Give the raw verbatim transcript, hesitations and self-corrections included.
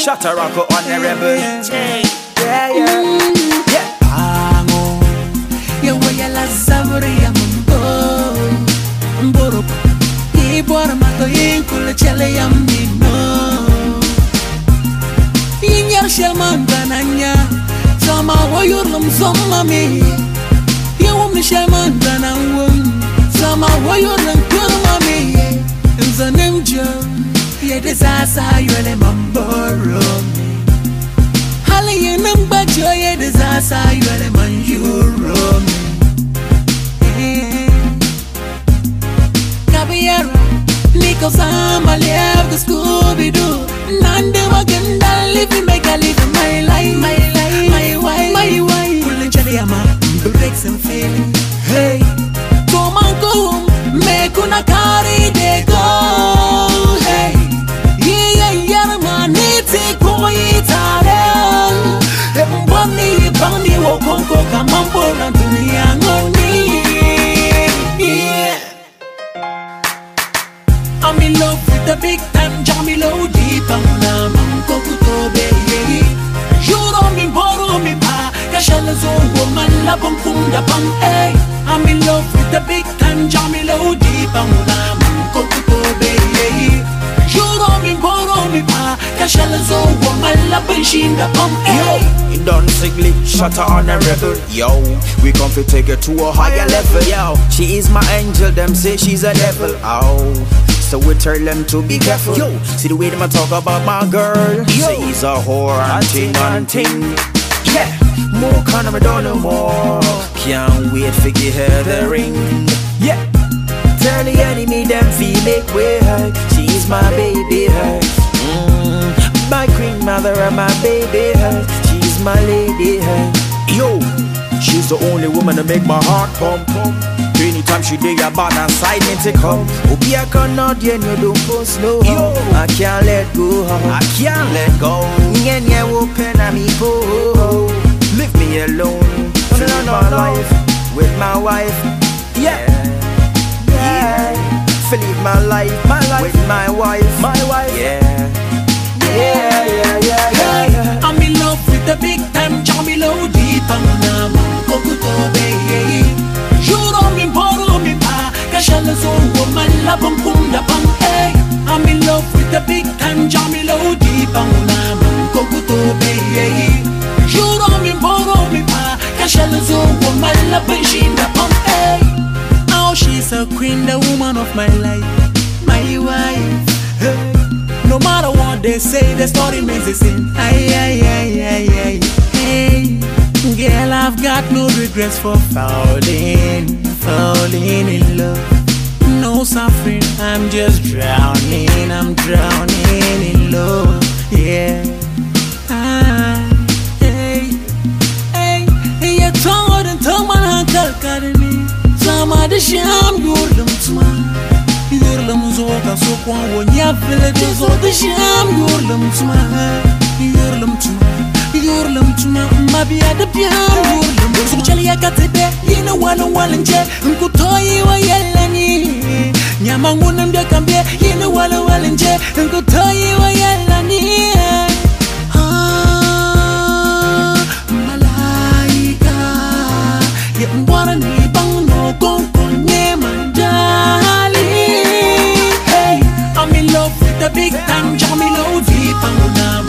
Shut a rock on the rebel. Yeah, yeah. Yeah. Pango. Ya waya la sabri ya mbo. Mboro. Ibora mato yinkule chele ya mdino. Inyar shelman bananya. Sama wayurlum sama mi. Yawum ni shelman banawum. Sama wayurlum kurma mi. Nzanim jam. Yede sasa yule mamboro mi. Hali yenam bajo yede sasa yule manjuro mi. Kabiera, Nico Sama live the Scooby-Doo. Nande maganda living make a live my life, my life, my wife, my wife. Pull the jelly ama, breaks and feeling. Hey, come on, go home, make una carry they go. Hey, yeah, yeah, yeah, man, it's a boy, it's a hell. Bunny, bunny, walk on, go, come on, board, and to me, I'm on me. Yeah. I'm in love with the big time, Jammy Low deep and I'm Kokuto baby. You don't mean borrow me pa, Kashalazo woman labum kunda bang eh. I'm in love with the big time, Jammy Low deep and I'm Kokuto baby. You don't mean borrow me pa, Kashalazo woman labum shinda bang eh. You done sickly, shut her on the rebel. Yo, we come to take her to a higher level. Yo, she is my angel, them say she's a devil. Oh. So we tell them to be careful. Yo, see the way them a talk about my girl. Yo, she's a whore and ting and ting. Yeah, more kind of don't know more. Can't wait for give her the ring. Yeah, tell the enemy them feel make way her. She's my baby her. Mm, my queen mother and my baby her. She's my lady her. Yo, she's the only woman to make my heart pump pump. Anytime she dig about and side me to come. Obi I cannot you don't go slow. Yo, I can't let go. I can't let go. Nyen ye open a me go. Leave me alone. To live my life with my wife. Yeah, yeah. To live my life, my life with my wife, my wife. Yeah, yeah, yeah, yeah, yeah. yeah. I'm in love with the big time, Jammy Low deep and I'm Kokuto baby. You don't mean borrow me pa, Kashalazo woman labum kunda bang eh. I'm in love with the big time, Jammy Low deep and I'm Kokuto baby. You don't mean borrow me pa, Kashalazo woman labum shinda bang eh. Oh, she's a queen, the woman of my life, my wife. Hey. No matter what they say, the story remains the same. Aye, aye, aye, aye, aye. Hey, girl, I've got no regrets for falling, falling in love. No suffering, I'm just drowning, I'm drowning in love. Yeah. Ah, hey, hey, hey, you told and told my uncle, Kadini. Some of the sham, you're them smart. You're the Muzoka, so one when you villages or the sham, you're them smart. You're them smart. You're them smart. Maybe at the piano, you're them so Chalia got it there. You know, one on one and jet, and could toy you a yelling. Yamangun and the Cambia, you know, one on one and jet, and could toy you a yelling. Ah, Malaika, you want to need bang no gong on Yeman, darling. Hey, I'm in love with the big time, Jammy Low deep and